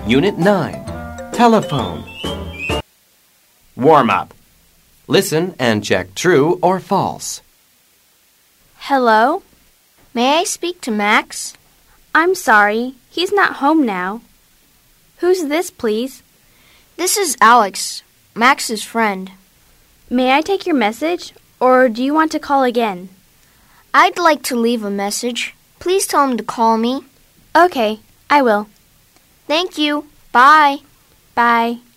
Unit 9. Telephone. Warm-up. Listen and check true or false. Hello? May I speak to Max? I'm sorry, he's not home now. Who's this, please? This is Alex, Max's friend. May I take your message, or do you want to call again? I'd like to leave a message. Please tell him to call me. Okay, I will. Thank you. Bye. Bye.